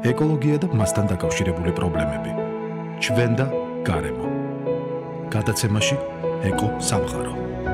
ეკოლოგია და მასთან დაკავშირებული პრობლემები. ჩვენ და გარემო. გადაცემაში ეკო სამყარო.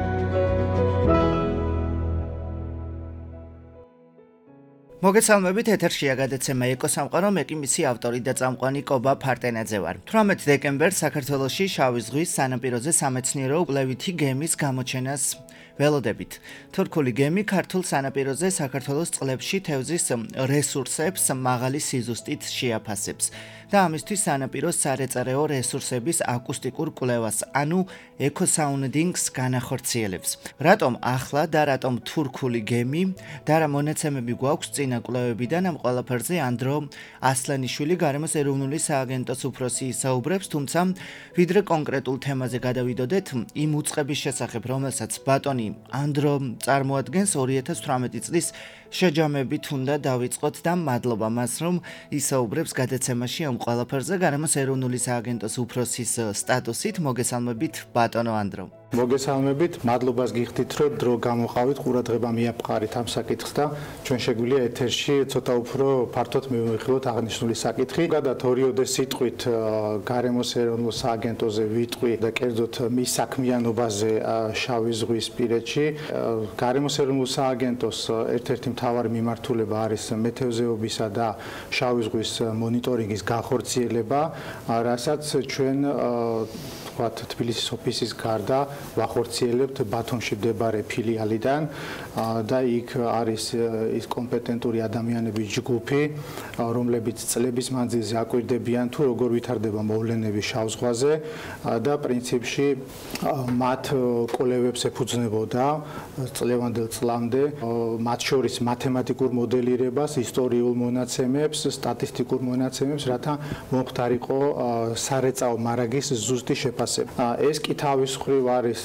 მოგესალმებით, ეთერშია გადაცემა ეკო სამყარო, მე კი მისი ავტორი და წამყვანი კობა ფარტენაძე ვარ. 18 დეკემბერს საქართველოში შავი ზღვის სანაპიროზე სამეცნიერო კვლევითი გემის გამოჩენას ველოდებით. თურქული გემი ქართულ სანაპიროზე საქართველოს წყლებში თევზის რესურსებს მაღალი სიზუსტით შეაფასებს და ამისთვის სანაპიროს სარეწარეო რესურსების აკუსტიკურ კვლევას, ანუ ეკოსაუნდინგს განახორციელებს. რატომ ახლა და რატომ თურქული გემი და რა მონაცემები გვაქვს წინა კვლევებიდან, ამ ყველაფერზე ანდრო ასლანიშვილი გარემოს ეროვნული სააგენტოს უფროსი ისაუბრებს, თუმცა ვიდრე კონკრეტულ თემაზე გადავიდოდეთ, იმ უწყების შესახებ, რომელსაც ბატონი ანდრო წარმოადგენს 2018 წლის შეჯამებით უნდა დავიწყოთ და მადლობა მას, რომ ისაუბრებს გადაცემაში ამ ყველაფერზე გარემოს ეროვნული სააგენტოს უფროსის სტატუსით. მოგესალმებით, ბატონო ანდრო. მოგესალმებით, მადლობას გიხდით, რომ დრო გამოყავით, ყურადღება მიაპყარით ამ საკითხს და ჩვენ შეგვიძლია ეთერში ცოტა უფრო ფართოდ მივიხილოთ აღნიშნული საკითხი. გადათ ორიოდე სიტყვით გარემოს ეროვნულ სააგენტოზე ვიტყვი და კერძოდ მის საქმიანობაზე შავი ზღვის პირეთში. გარემოს ეროვნულ სააგენტოს ერთ-ერთი მთავარი მიმართულება არის მეთევზეობისა და შავი ზღვის მონიტორინგის განხორციელება, რასაც ჩვენ თბილისის ოფისის გარდა ვახორციელებთ ბათუმში მდებარე ფილიალიდან და იქ არის ის კომპეტენტური ადამიანების ჯგუფი, რომლებიც წლების მანძილზე აკვირდებიან თუ როგორ ვითარდება მოვლენები შავ ზღვაზე და პრინციპში მათ კვლევებს ეფუძნებოდა წლევანდელ წლამდე, მათ შორის მათემატიკურ მოდელირებას, ისტორიულ მონაცემებს, სტატისტიკურ მონაცემებს, რათა მომხდარიყო სარეწაო მარაგის ზუსტი შეფასება. ეს კი თავის მხრივ არის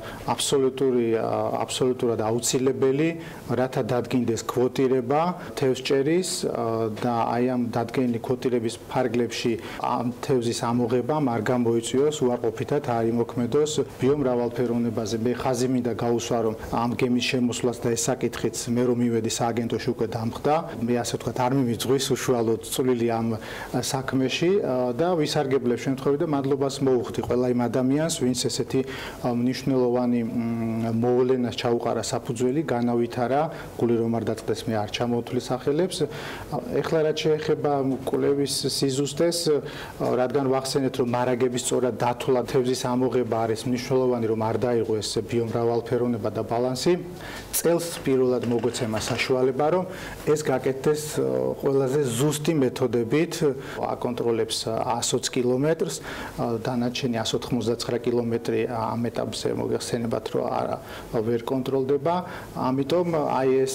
აბსოლუტურად აუცილებელი, რათა დადგინდეს კვოტირება თევზჭერის და აი ამ დადგენილი კვოტირების ფარგლებში ამ თევზის ამოღებამ არ გამოიწვიოს უარყოფითად არ იმოქმედოს ბიომრავალფეროვნებაზე. მე ხაზი მინდა გაუსვა, რომ ამ გემის შემოსვლას და ეს საკითხიც მე რომ მივედი სააგენტოში უკვე დამხდა. მე ასე ვთქვათ არ მიმიწვის უშუალოდ წვლილი ამ საქმეში და ვისარგებლებ შემთხვევით და მადლობას მოუხდი ყველა იმ ადამიანს, ვინც ესეთი მნიშვნელოვანი მოვლენას ჩაუყარა საფუძველი, განავითარა, გული რომ არ დაწყდეს მე არ ჩამოვთვლი სახელებს. ეხლა რაც შეეხება კვლევის სიზუსტეს, რადგან ვახსენეთ, რომ მარაგების სწორად დათვლა თევზის ამოღება არის მნიშვნელოვანი, რომ არ დაიღო ეს ბიომრავალფეროვნება და ბალანსი, წელს პირველად მოგვეცემა საშუალება, რომ ეს გაკეთდეს ყველაზე ზუსტი მეთოდებით, აკონტროლებს 120 კილომეტრს, დანარჩენი 199 კილომეტრი ამ ეტაპზე მოგეხსენებათ, რომ ვერ კონტროლდება, ამიტომ აი ეს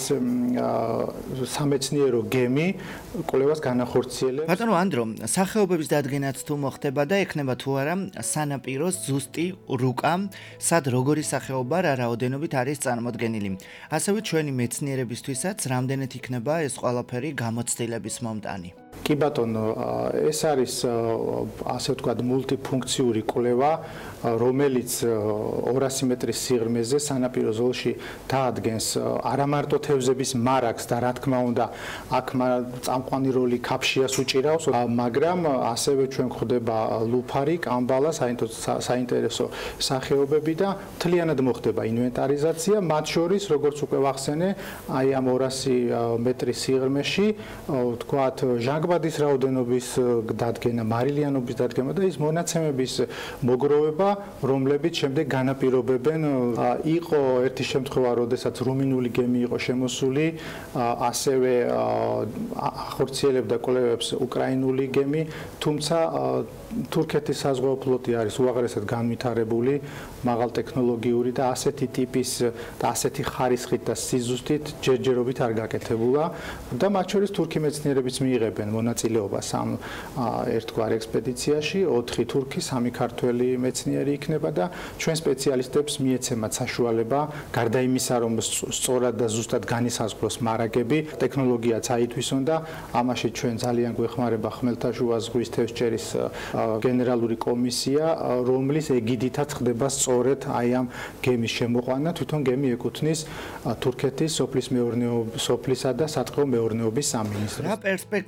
სამეცნიერო გემი კვლევას განახორციელებს. ბატონო ანდრო, სახეობების დადგენაც თუ მოხდება და ექნება თუ არა სანაპიროს ზუსტი რუკა, სად როგორი სახეობა რა რაოდენობით არის წარმოდგენილი. ასევე ჩვენი მეცნიერებისთვისაც რამდენად იქნება ეს ყველაფერი გამოცდილების მომტანი. კი ბატონო, ეს არის ასე ვთქვათ მულტიფუნქციური კვლევა, რომელიც 200 მეტრის სიღრმეზე სანაპირო ზოლში დაადგენს არა მარტო თევზების მარაგს და რა თქმა უნდა აქ წამყვანი როლი ქაფშიას უჭირავს, მაგრამ ასევე ჩვენ გვხვდება ლუფარი, კამბალა, საინტერესო სახეობები და მთლიანად მოხდება ინვენტარიზაცია, მათ შორის როგორც უკვე ვახსენე, აი ამ 200 მეტრის სიღრმეში ვთქვათ ჟანგბადის რაოდენობის დადგენა, მარილიანობის დადგენა და ის მონაცემების მოგროვება, რომლებიც შემდეგ განაპირობებენ. იყო ერთი შემთხვევა, როდესაც რუმინული გემი იყო შემოსული, ასევე ახორციელებდა კვლევებს უკრაინული გემი, თუმცა თურქეთის საზღვაო ფლოტი არის უაღრესად განვითარებული, მაღალტექნოლოგიური და ასეთი ტიპის და ასეთი ხარისხით და სიზუსტით ჯერჯერობით არ გაკეთებულა და მათ შორის თურქი მეცნიერებიც მიიღებენ მონაწილეობას ამ ერთგვარ ექსპედიციაში, 4 თურქი, 3 ქართველი მეცნიერი იქნება და ჩვენ სპეციალისტებს მიეცემათ საშუალება, გარდა იმისა, რომ სწორად და ზუსტად განისაზღვროს მარაგები, ტექნოლოგიაც აითვისონ და ამაში ჩვენ ძალიან გვეხმარება ხმელთაშუა ზღვის თევზჭერის გენერალური კომისია, რომლის ეგიდითაც ხდება სწორედ აი ამ გემის შემოყვანა, თვითონ გემი ეკუთვნის თურქეთის სოფლისა და საწყო მეურნეობის სამინისტროს. რა პერსპექტივებს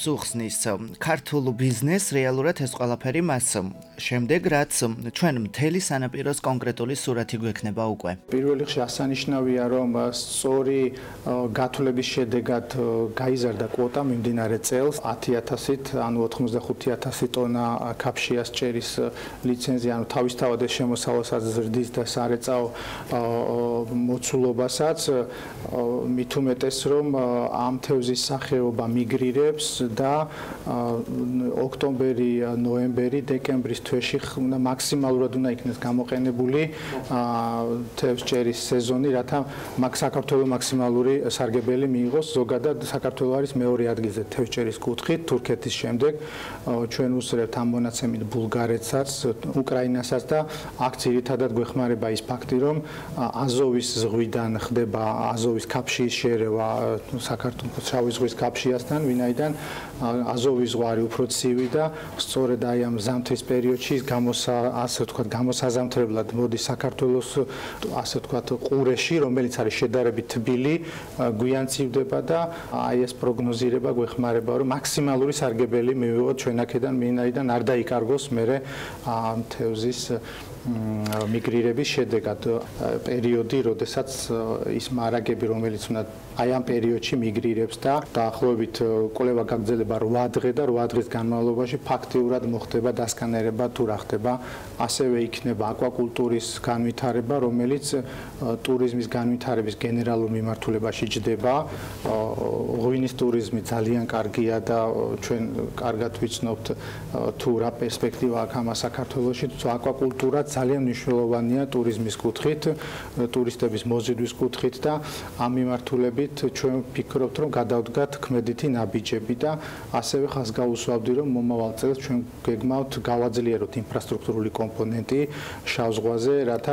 უხსნის ქართულ ბიზნესს, რეალურად ეს ყველაფერი მას შემდეგ, რაც ჩვენ მთელი სანაპიროს კონკრეტული სურათი გვექნება უკვე. პირველ რიგში ასანიშნავია, რომ სწორი გათვლების შედეგად გაიზარდა კვოტა მიმდინარე წელს 10,000-ით, ანუ 85,000 ტონა კაფშიას ჭერის ლიცენზია, ანუ თავისთავად ეს შემოსავალსაც ზრდის და სარეწაო მოცულობასაც, მით უმეტეს, რომ ამ თევზის სახეობა მიგრირებს და ოქტომბერი, ნოემბერი, დეკემბრის თვეში მაქსიმალურად უნდა იქნეს გამოყენებული თევზჭერის სეზონი, რათა საქართველოს მაქსიმალური სარგებელი მიიღოს. ზოგადად საქართველოს არის მეორე ადგილზე თევზჭერის კუთხით, თურქეთის შემდეგ. ჩვენ უსწრებთ ამ მონაცემით ბულგარეთსაც, უკრაინასაც და აქ ძირითადად გვეხმარება ის ფაქტი, რომ აზოვის ზღვიდან ხდება აზოვის კაფშიის შეერევა საქართველოს შავი ზღვის კაფშიასთან, ვინაიდან აზოვის ზღვა არის უფრო ცივი და სწორედ აი ამ ზამთრის პერიოდში ასე ვთქვათ, გამოსაზამთრებლად მოდის საქართველოს ასე ვთქვათ ყურეში, რომელიც არის შედარებით თბილი, გვიან ცივდება და აი ეს პროგნოზირება გვეხმარება, რომ მაქსიმალური სარგებელი მივიღოთ ჩვენ აქედან, ვინაიდან არ დაიკარგოს მერე თევზის მიგრირების შედეგად პერიოდი, როდესაც ის მარაგები, რომელიც უნდა აი ამ პერიოდში მიგრირებს და დაახლოებით კვლევა გაგრძელება 8 დღე და 8 დღის განმავლობაში ფაქტიურად მოხდება დასკანერება თუ რა ხდება. ასევე იქნება აკვაკულტურის განვითარება, რომელიც ტურიზმის განვითარების გენერალურ მიმართულებაში ჯდება. ღვინის ტურიზმი ძალიან კარგია და ჩვენ კარგად ვიცნობთ თუ რა პერსპექტივა აქვს ამ საქართველოში. აკვაკულტურა ძალიან მნიშვნელოვანია ტურიზმის კუთხით, ტურისტების მოზიდვის კუთხით და ამ მიმართულებით ჩვენ ვფიქრობთ, რომ გადავდგათ ქმედითი ნაბიჯები და ასევე ხაზს გავუსვავდი, რომ მომავალ წელს ჩვენ გეგმავთ გავაძლიეროთ ინფრასტრუქტურული კომპონენტი შავ ზღვაზე, რათა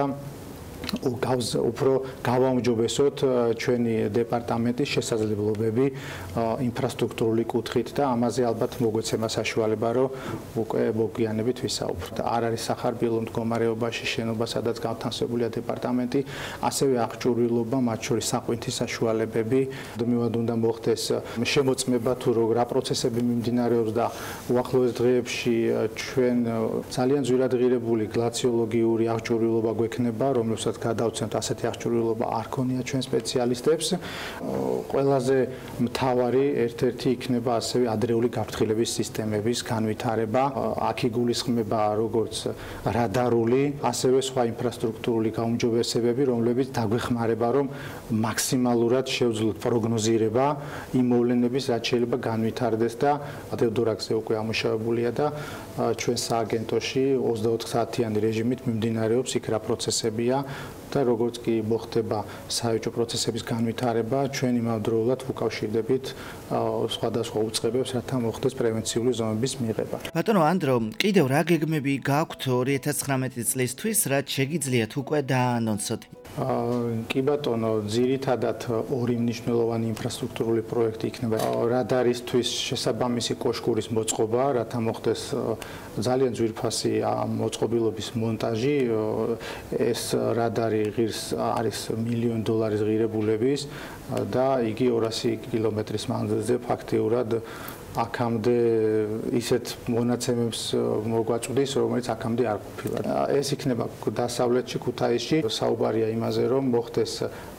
უფრო გავაუმჯობესოთ ჩვენი დეპარტამენტის შესაძლებლობები ინფრასტრუქტურული კუთხით და ამაზე ალბათ მოგვეცემა საშუალება, რომ უკვე მოგვიანებით ვისაუბროთ. არ არის სახარბიელო მდგომარეობაში შენობა, სადაც გავთავსებულია დეპარტამენტი, ასევე აღჭურვილობა, მათ შორის საყვინთის საშუალებები, მუდმივად უნდა მოხდეს შემოწმება თუ რა პროცესები მიმდინარეობს და უახლოეს დღეებში ჩვენ ძალიან ძვირადღირებული გლაციოლოგიური აღჭურვილობა გვექნება, რომელსაც გადავცემთ ასეთი აღჭურვილობა არ ქონია ჩვენ სპეციალისტებს. ყველაზე მთავარი ერთ-ერთი იქნება ასევე ადრეული გაფრთხილების სისტემების განვითარება. აქ იგულისხმება როგორც რადარული, ასევე სხვა ინფრასტრუქტურული გაუმჯობესებები, რომლებიც დაგვეხმარება, რომ მაქსიმალურად შევძლოთ პროგნოზირება იმ მოვლენების, რაც შეიძლება განვითარდეს და დეოდორაკზე უკვე ამუშავებულია და ჩვენ სააგენტოში 24 საათიანი რეჟიმით მიმდინარეობს იქ რა პროცესებია და როგორც კი მოხდება საერთო პროცესების განვითარება, ჩვენ იმავდროულად ვუკავშირდებით სხვადასხვა უწყებებს, რათა მოხდეს პრევენციული ზომების მიღება. ბატონო ანდრო, კიდევ რა გეგმები გაქვთ 2019 წლისთვის, რაც შეგიძლიათ უკვე დაანონსოთ? კი ბატონო, ძირითადად ორი მნიშვნელოვანი ინფრასტრუქტურული პროექტი იქნება. რადარისთვის შესაბამისი კოშკურის მოწყობა, რათა მოხდეს ძალიან ძვირფასი მოწყობილობის მონტაჟი. ეს რადარი ღირს არის $1 მილიონ ღირებულების და იგი 200 კილომეტრის მანძილზე ფაქტიურად აქამდე ისეთ მონაცემებს მოგვაწვდის, რომელიც აქამდე არ ყოფილა. ეს იქნება დასავლეთში, ქუთაისში. საუბარია იმაზე, რომ მოხდეს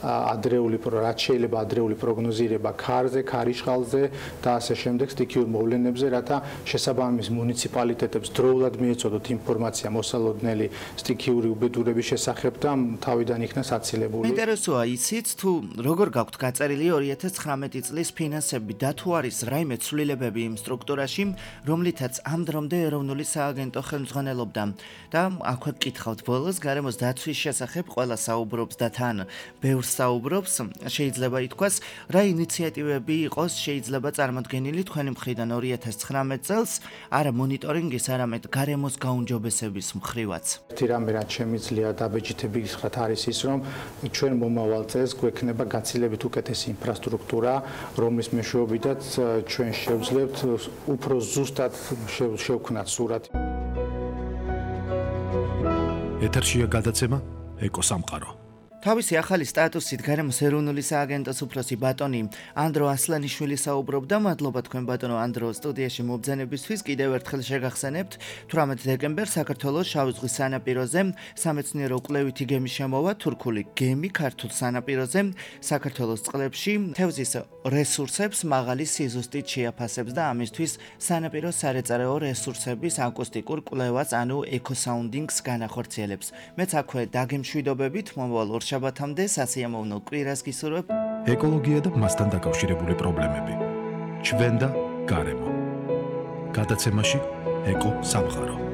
რაც შეიძლება ადრეული პროგნოზირება ქარზე, ქარიშხალზე და ასე შემდეგ სტიქიურ მოვლენებზე, რათა შესაბამის მუნიციპალიტეტებს დროულად მიეწოდოთ ინფორმაცია მოსალოდნელი სტიქიური უბედურების შესახებ და თავიდან იქნას აცილებული. ინტერესოა ისიც, თუ როგორ გაქვთ გაწერილი 2019 წლის ფინანსები და თუ არის რაიმე ცვლილებები იმ სტრუქტურაში, რომლითაც ამ დრომდე ეროვნული სააგენტო ხელმძღვანელობდა. და აქვე გკითხავთ ბოლოს, გარემოს დაცვის შესახებ ყველა საუბრობს და თან ბევრს საუბრობს, შეიძლება ითქვას, რა ინიციატივები იყოს შეიძლება წარმოდგენილი თქვენი მხრიდან 2019 წელს, არა მონიტორინგის, არამედ გარემოს გაუმჯობესების მხრივაც. ერთი რამე, რაც შემიძლია დაბეჭდები გითხრათ, არის ის, რომ ჩვენ მომავალ წელს გვექნება გაცილებით უკეთესი ინფრასტრუქტურა, რომლის მეშვეობითაც ჩვენ შევძლებთ უფრო ზუსტად შევქმნათ სურათი. ეთერშია გადაცემა ეკოსამყარო. თავისი ახალი სტატუსით გარემოს ეროვნული სააგენტოს უფროსი ბატონი ანდრო ასლანიშვილი საუბრობდა. მადლობა თქვენ ბატონო ანდრო სტუდიაში მობრძანებისთვის. კიდევ ერთხელ შეგახსენებთ 18 დეკემბერს საქართველოს შავი ზღვის სანაპიროზე სამეცნიერო კვლევითი გემი შემოვა. თურქული გემი ქართულ სანაპიროზე საქართველოს წყლებში თევზის რესურსებს მაღალი სიზუსტით შეაფასებს და ამისთვის სანაპირო სარეწარეო რესურსების აკუსტიკურ კვლევას ანუ ეკოსაუნდინგს განახორციელებს. მეც აქვე დაგემშვიდობებით მომავალ შაბათამდე სასიამოვნო კვირას გისურვებ. ეკოლოგია და მასთან დაკავშირებული პრობლემები. ჩვენ და გარემო. გადაცემაში ეკო სამყარო.